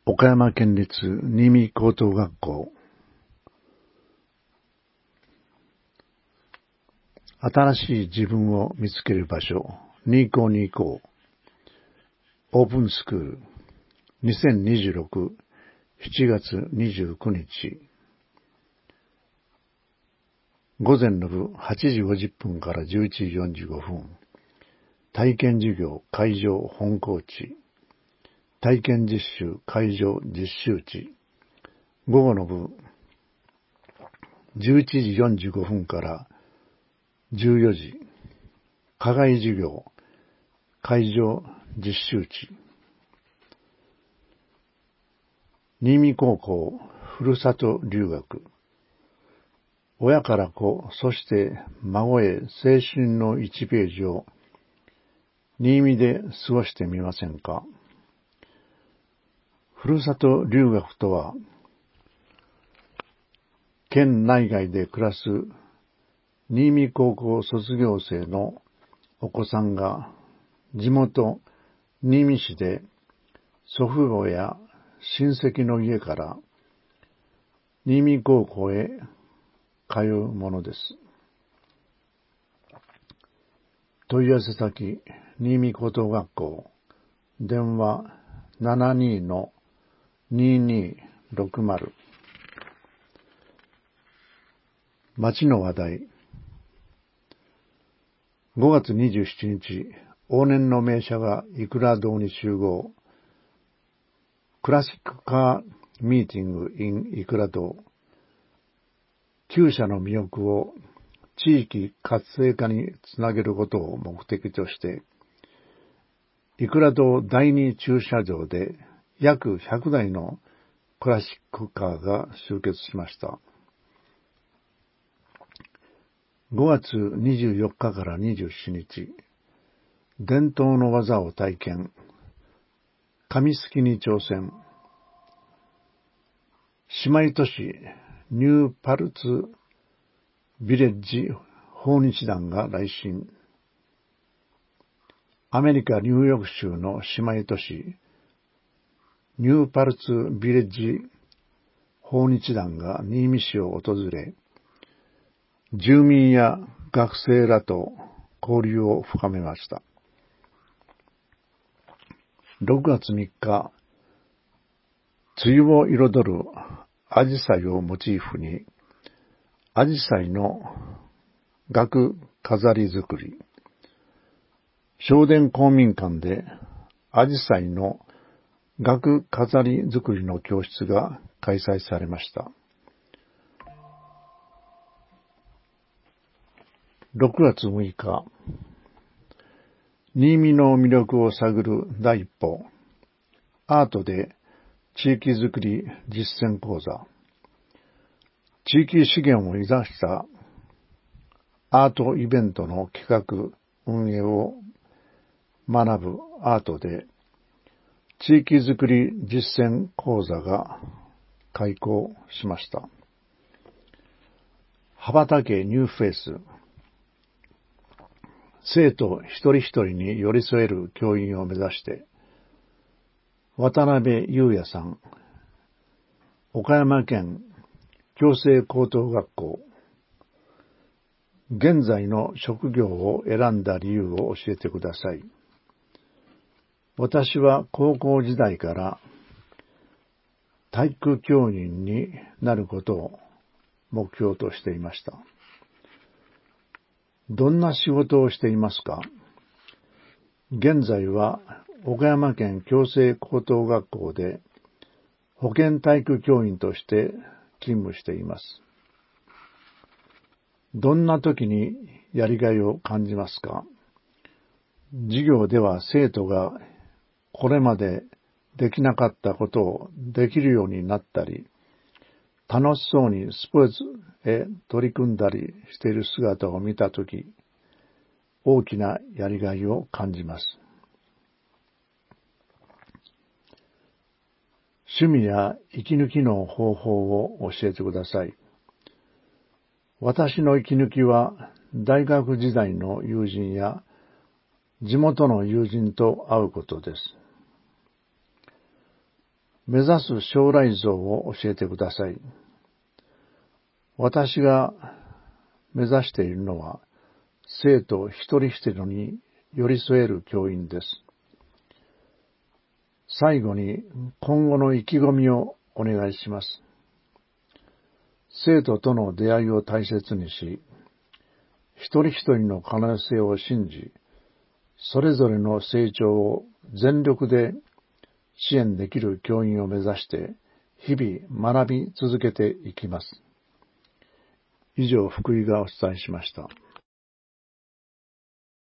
岡山県立新見高等学校。新しい自分を見つける場所、ニーコニーコオープンスクール2026 7月29日午前の部8時50分から11時45分体験授業会場本校地体験実習会場実習地午後の部11時45分から14時課外授業会場実習地新見高校ふるさと留学親から子そして孫へ青春の1ページを新見で過ごしてみませんか。ふるさと留学とは県内外で暮らす新見高校卒業生のお子さんが地元新見市で祖父母や親戚の家から新見高校へ通うものです。問い合わせ先新見高等学校電話 72-2260 町の話題5月27日往年の名車がいくら堂に集合クラシックカーミーティング in いくら堂旧車の魅力を地域活性化につなげることを目的としていくら堂第2駐車場で約100台のクラシックカーが集結しました。5月24日から27日伝統の技を体験紙すきに挑戦姉妹都市ニューパルツビレッジ訪日団が来信アメリカ・ニューヨーク州の姉妹都市ニューパルツビレッジ訪日団が新見市を訪れ住民や学生らと交流を深めました。6月3日、梅雨を彩るアジサイをモチーフに、アジサイの額飾り作り、正殿公民館でアジサイの額飾り作りの教室が開催されました。6月6日、新見の魅力を探る第一歩、アートで地域づくり実践講座、地域資源を生かしたアートイベントの企画、運営を学ぶアートで地域づくり実践講座が開講しました。羽ばたけニューフェイス生徒一人一人に寄り添える教員を目指して渡辺裕也さん岡山県矯正高等学校現在の職業を選んだ理由を教えてください。私は高校時代から体育教員になることを目標としていました。どんな仕事をしていますか？現在は岡山県矯正高等学校で保健体育教員として勤務しています。どんな時にやりがいを感じますか？授業では生徒がこれまでできなかったことをできるようになったり、楽しそうにスポーツへ取り組んだりしている姿を見たとき、大きなやりがいを感じます。趣味や息抜きの方法を教えてください。私の息抜きは大学時代の友人や地元の友人と会うことです。 目指す将来像を教えてください。私が目指しているのは、生徒一人一人に寄り添える教員です。最後に今後の意気込みをお願いします。生徒との出会いを大切にし、一人一人の可能性を信じ、それぞれの成長を全力で支援できる教員を目指して、日々学び続けていきます。以上、福井がお伝えしました。